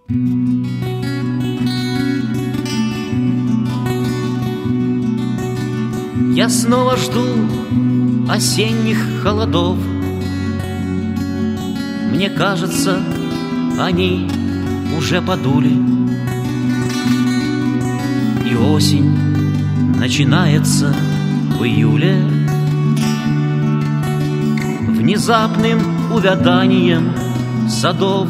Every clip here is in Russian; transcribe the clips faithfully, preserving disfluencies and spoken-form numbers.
Я снова жду осенних холодов. Мне кажется, они уже подули, и осень начинается в июле внезапным увяданием садов.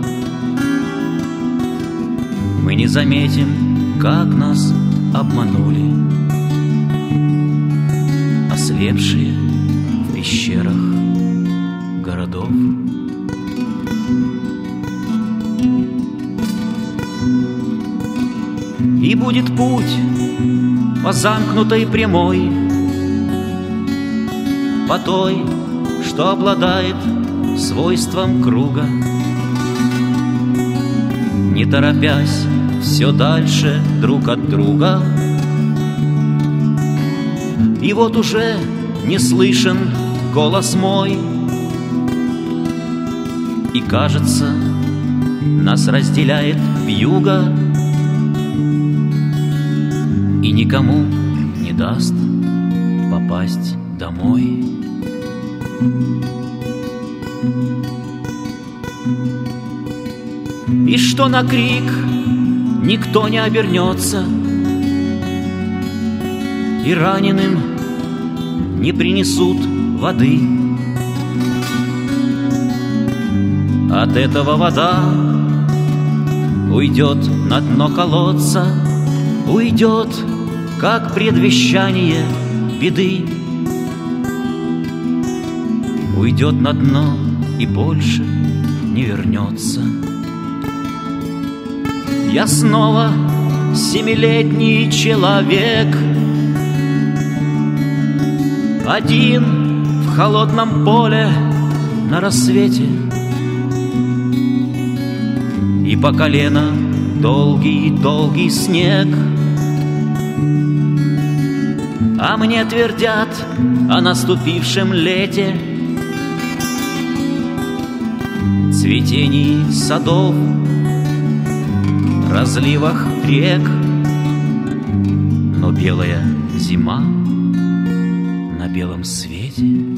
Мы не заметим, как нас обманули ослепшие в пещерах городов. И будет путь по замкнутой прямой, по той, что обладает свойством круга, не торопясь все дальше друг от друга. И вот уже не слышен голос мой, и кажется, нас разделяет вьюга, и никому не даст попасть домой. И что на крик никто не обернется, и раненым не принесут воды. От этого вода уйдет на дно колодца, уйдет, как предвещание беды. Уйдет на дно и больше не вернется. Я снова семилетний человек, один в холодном поле на рассвете, и по колено долгий-долгий снег. А мне твердят о наступившем лете, цветении садов, разливах рек. Но белая зима на белом свете